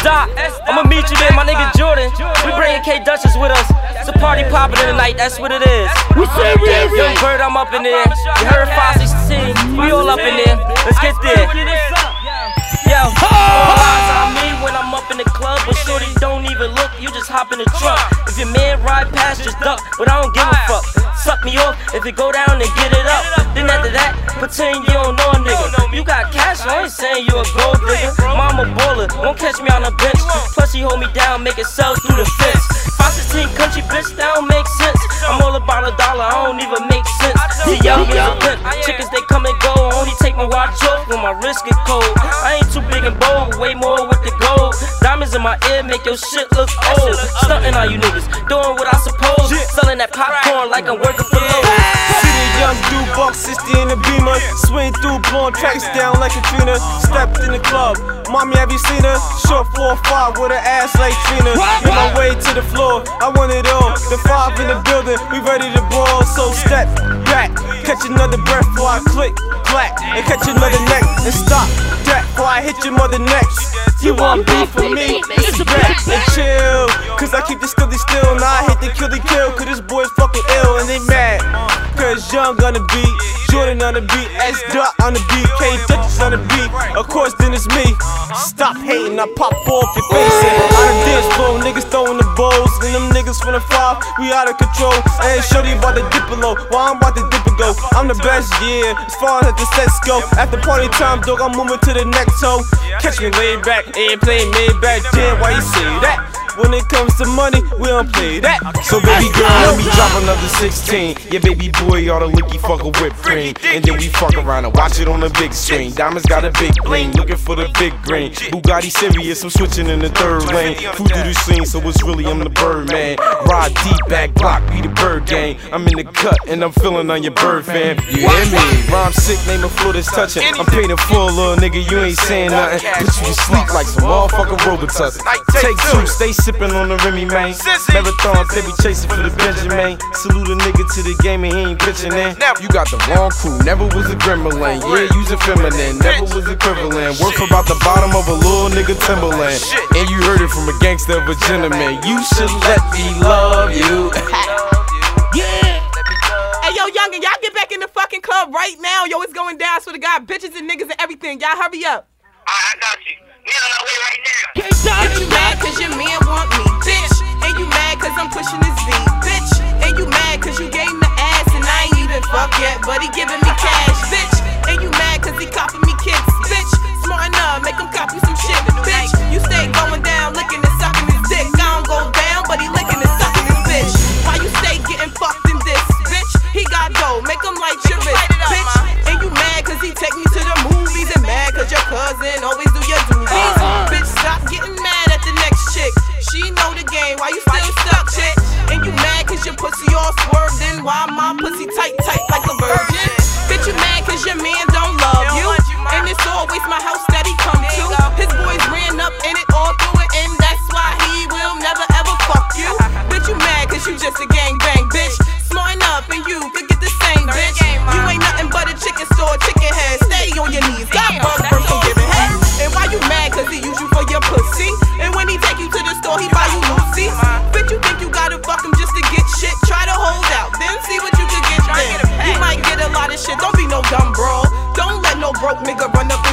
stop. I'ma meet you there, my nigga Jordan. We bringing K Duchess with us. It's a party poppin' in the night, that's what it is. We serious. Young Bird, I'm up in there. You heard 516, we all up in there. Let's get there. Yo, all eyes on me when I'm up in the club, but shorty don't even look, you just hop in the truck. If your man ride past, just duck, but I don't give a fuck. Suck me off, if it go down, then get it up. Then after that, pretend you don't know a nigga. You got cash, I ain't saying you a gold digger. Mama baller, won't catch me on a bench. Plus she hold me down, make it sell through the fence. 516 country bitch, that don't make sense. I'm all about a dollar, I don't even make sense. The young is a pimp, chickens they come and go. Only take my watch off when my wrist get cold. I ain't too big and bold, way more with the gold. Diamonds in my ear make your shit look old. Stuntin' on you niggas, doing what I suppose. Selling that popcorn like I'm working for low. See the young dude, buck 60 in the Beamer. Swing through, blowing tracks down like Katrina. Stepped in the club, mommy, have you seen her? Short 4'5" with her ass like Trina. Made my way to the floor, I want it all. The 5 in the building, we ready to brawl. So step back, catch another breath before I click, clack, and catch another neck. And stop that before I hit your mother next. You want beef with me? It's back and chill. Cause I keep the stilly still. Now I hit the kill. Cause this boy's fucking ill and they mad. Cause Young on the beat, Jordan on the beat, S Dot on the beat, K Duchess on the beat. Of course, then it's me. Stop hating, I pop off your face. Out of dance floor, niggas throwing the bowls. And them niggas from the 5, we out of control. I ain't shorty about to dip it low. Well, I'm about to dip it go. I'm the best, yeah, as far as the sets go. After party time, dog, I'm moving to the next toe. Catch me laid back, airplane made back jam. Why you say that? When it comes to money, we don't play that. So baby girl, let me drop another 16. Yeah, baby boy, all the licky fuck a whipped cream. And then we fuck around and watch it on the big screen. Diamonds got a big bling, looking for the big green. Bugatti serious, I'm switching in the third lane. Flew through the scene, so it's really I'm the bird man. Ride deep, back block, be the bird gang. I'm in the cut and I'm feeling on your bird fam. You hear me? Rhyme sick, name a floor that's touching. I'm painting full, little nigga, you ain't saying nothing. Put you to sleep like some motherfucking Robitussin. Take 2, stay sipping on the Remy, man. Marathons, they be chasing for the Benjamin. Salute a nigga to the game and he ain't pitching in. You got the wrong crew, never was a gremlin. Yeah, using feminine, never was equivalent. Work about the bottom of a little nigga Timberland. And you heard it from a gangster of a gentleman. You should let me love you. Yeah. Hey, yo, youngin', y'all get back in the fucking club right now. Yo, it's going down. So the guy, bitches and niggas and everything. Y'all hurry up. I got you. Me on the way right now. If you mad cause your man want me, bitch. And you mad cause I'm pushing his V, bitch. And you mad cause you gave the ass and I ain't even fuck yet, but he giving me cash, bitch. And you mad cause he copping me kicks, bitch. Smart enough, make him cop you some shit, bitch. You stay going down, licking and sucking his dick. I don't go down, but he licking and sucking his bitch. Why you stay getting fucked in this, bitch? He got dough, make him light your wrist, bitch. And you mad cause he take me to the movies and mad cause your cousin always do your doobies. Bitch, stop getting mad at the next chick. She know the game, why you still stuck, chick? And you mad cause your pussy all swerved. Then why my pussy tight like a virgin? Bitch, you mad cause your man don't love you. And it's always my house that he come to. His boys ran up in it all through it, and that's why he will never ever fuck you. Bitch, you mad cause you just a gangbang, bitch. Smart enough and you could get the same, bitch. You ain't nothing but a chicken store, chicken head. Stay on your knees, got bug first from giving head. And why you mad cause he use you for your pussy? And when he take you to the store, he buy you Lucy. Bitch, you think you gotta fuck him just to get shit? Try to hold out, then see what you can get then. You might get a lot of shit, don't be no dumb bro. Don't let no broke nigga run up